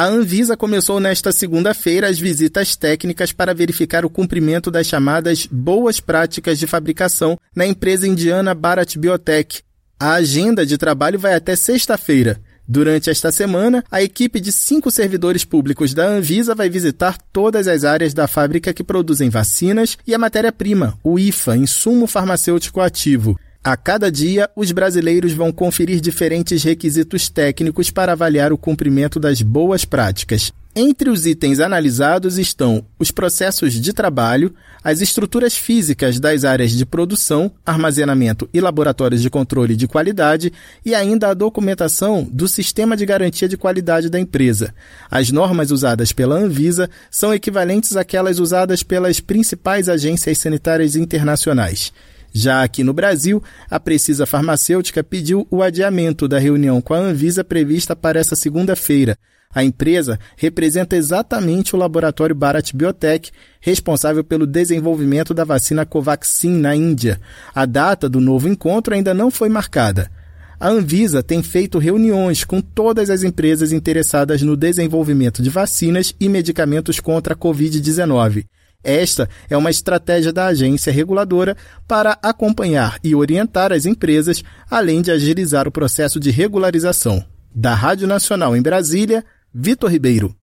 A Anvisa começou nesta segunda-feira as visitas técnicas para verificar o cumprimento das chamadas boas práticas de fabricação na empresa indiana Bharat Biotech. A agenda de trabalho vai até sexta-feira. Durante esta semana, a equipe de 5 servidores públicos da Anvisa vai visitar todas as áreas da fábrica que produzem vacinas e a matéria-prima, o IFA, insumo farmacêutico ativo. A cada dia, os brasileiros vão conferir diferentes requisitos técnicos para avaliar o cumprimento das boas práticas. Entre os itens analisados estão os processos de trabalho, as estruturas físicas das áreas de produção, armazenamento e laboratórios de controle de qualidade e ainda a documentação do sistema de garantia de qualidade da empresa. As normas usadas pela Anvisa são equivalentes àquelas usadas pelas principais agências sanitárias internacionais. Já aqui no Brasil, a Precisa Farmacêutica pediu o adiamento da reunião com a Anvisa prevista para essa segunda-feira. A empresa representa exatamente o laboratório Bharat Biotech, responsável pelo desenvolvimento da vacina Covaxin na Índia. A data do novo encontro ainda não foi marcada. A Anvisa tem feito reuniões com todas as empresas interessadas no desenvolvimento de vacinas e medicamentos contra a Covid-19. Esta é uma estratégia da agência reguladora para acompanhar e orientar as empresas, além de agilizar o processo de regularização. Da Rádio Nacional em Brasília, Vitor Ribeiro.